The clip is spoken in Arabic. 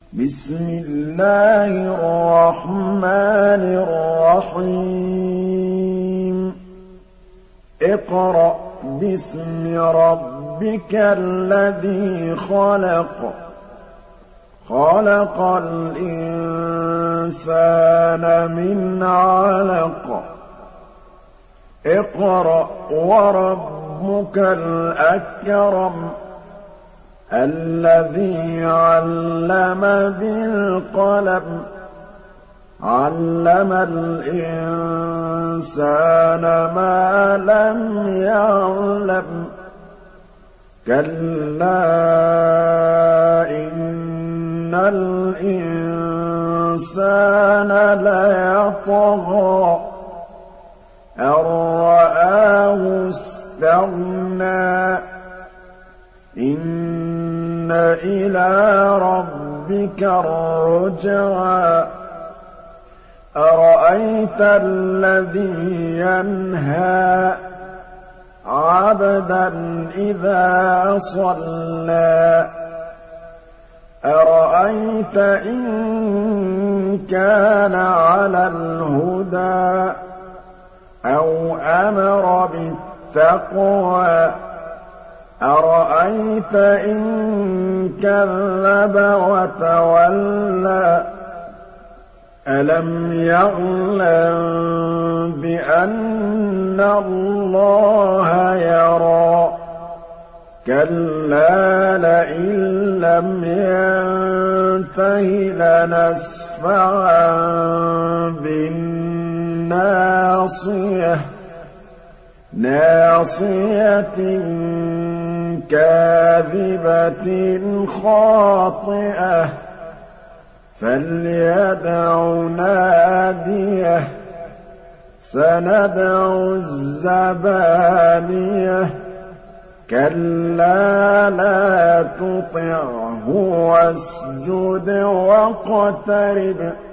بسم الله الرحمن الرحيم اقرأ باسم ربك الذي خلق خلق الإنسان من علق اقرأ وربك الأكرم الذي علم بالقلم علم الإنسان ما لم يعلم كلا إن الإنسان ليطغى أن رآه استغنى إن إلى ربك الرجعى أرأيت الذي ينهى عبدا إذا صلى أرأيت إن كان على الهدى أو أمر بالتقوى أرأيت إن كذب وتولى ألم يعلم بأن الله يرى كلا لئن لم ينته لنسفعا بالناصية ناصية كاذبة خاطئة فليدع ناديه سندع الزبانية كلا لا تطعه واسجد واقترب